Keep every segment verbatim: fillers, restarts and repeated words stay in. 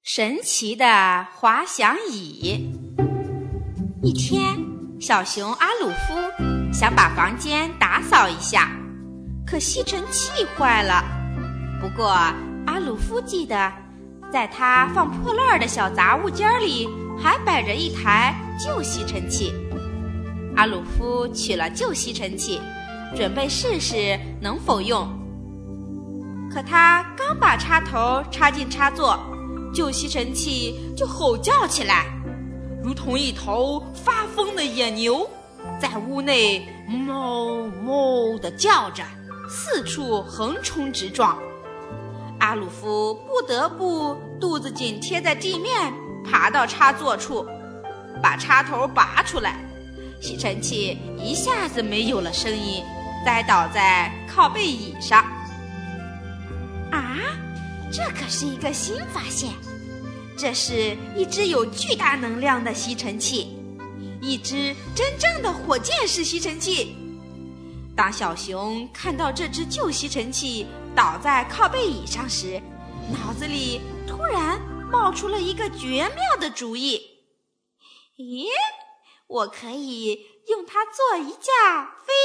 神奇的滑翔椅。一天，小熊阿鲁夫想把房间打扫一下，可吸尘器坏了。不过阿鲁夫记得，在他放破烂的小杂物间里还摆着一台旧吸尘器。阿鲁夫取了旧吸尘器，准备试试能否用。可他刚把插头插进插座，旧吸尘器就吼叫起来，如同一头发疯的野牛，在屋内哞哞地叫着，四处横冲直撞。阿鲁夫不得不肚子紧贴在地面，爬到插座处，把插头拔出来，吸尘器一下子没有了声音，栽倒在靠背椅上。啊，这可是一个新发现！这是一只有巨大能量的吸尘器，一只真正的火箭式吸尘器。当小熊看到这只旧吸尘器倒在靠背椅上时，脑子里突然冒出了一个绝妙的主意。咦，我可以用它做一架飞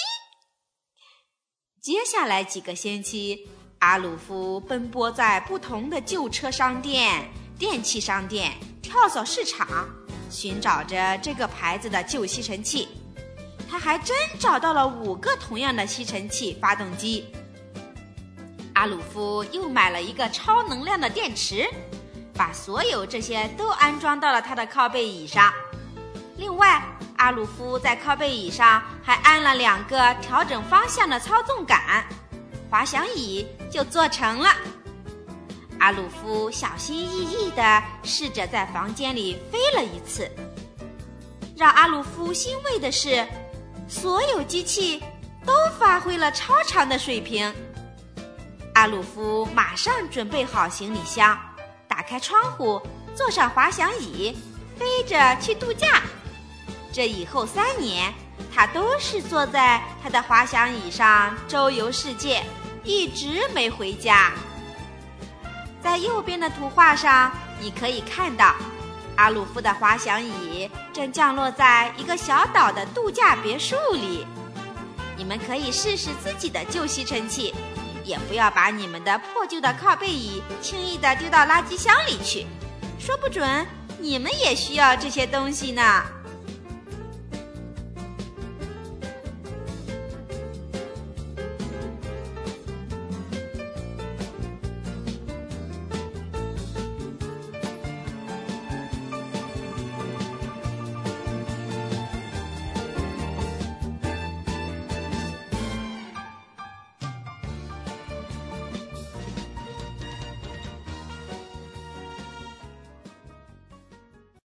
机。接下来几个星期，阿鲁夫奔波在不同的旧车商店、电器商店、跳蚤市场，寻找着这个牌子的旧吸尘器。他还真找到了五个同样的吸尘器发动机。阿鲁夫又买了一个超能量的电池，把所有这些都安装到了他的靠背椅上。另外，阿鲁夫在靠背椅上还安了两个调整方向的操纵杆，滑翔椅就做成了。阿鲁夫小心翼翼地试着在房间里飞了一次。让阿鲁夫欣慰的是，所有机器都发挥了超常的水平。阿鲁夫马上准备好行李箱，打开窗户，坐上滑翔椅，飞着去度假。这以后三年，他都是坐在他的滑翔椅上周游世界，一直没回家。在右边的图画上，你可以看到阿鲁夫的滑翔椅正降落在一个小岛的度假别墅里。你们可以试试自己的旧吸尘器，也不要把你们的破旧的靠背椅轻易地丢到垃圾箱里去，说不准你们也需要这些东西呢。